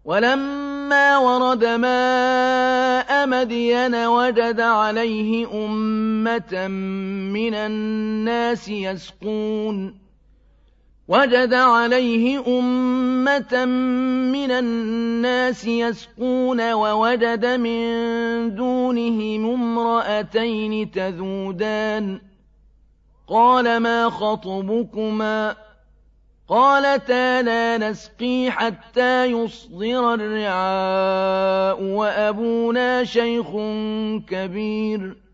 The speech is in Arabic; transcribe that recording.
وَلَمَّا وَرَدَ مَاءَ مَدْيَنَ وَجَدَ عَلَيْهِ أُمَّةً مِّنَ النَّاسِ يَسْقُونَ وَوَجَدَ مِن دُونِهِمُ امْرَأَتَيْنِ تَذُودَانِ قَالَ مَا خَطْبُكُمَا ۖ قَالَتَا لَا نَسْقِي حَتَّىٰ يُصْدِرَ الرِّعَاءُ وَأَبُونَا شَيْخٌ كَبِيرٌ